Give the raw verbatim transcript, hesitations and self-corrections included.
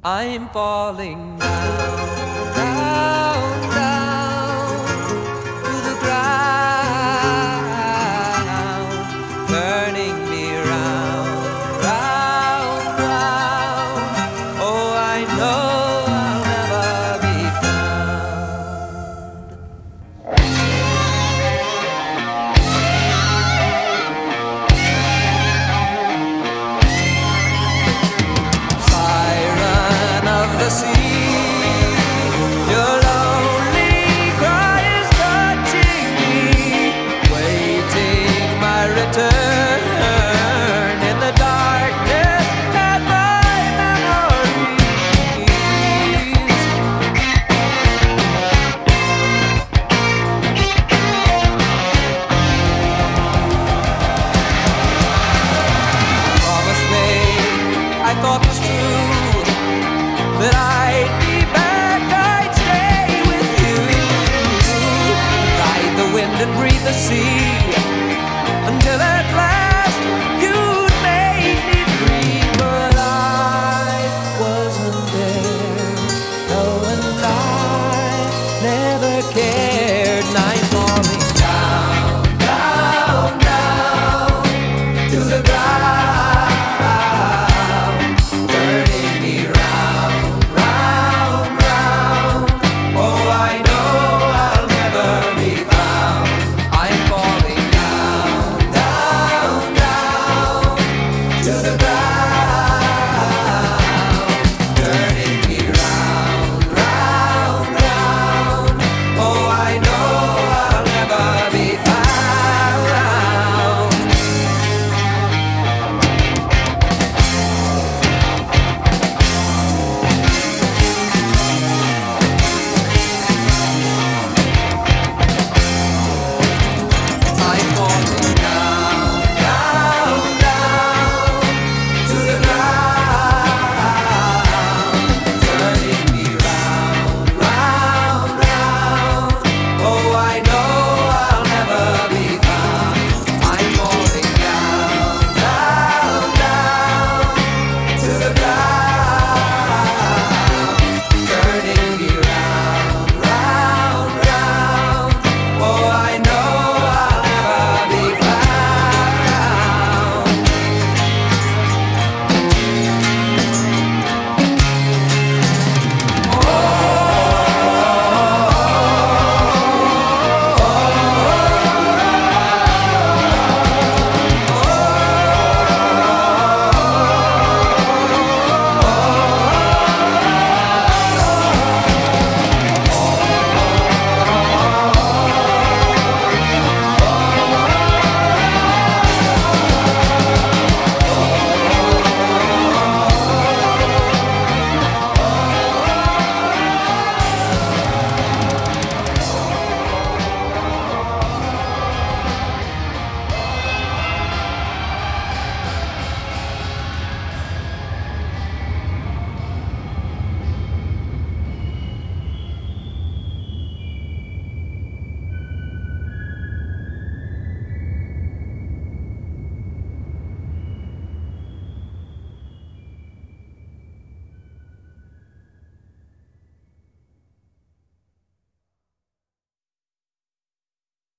I'm falling down, down, down to the ground, turning me round, round, round. Oh, I know I'll never be found. Siren of the sea, your lonely cry is touching me, waiting my return in the darkness at my memories. Promise made, I thought was true, that I'd be back, I'd stay with you, ride the wind and breathe the sea.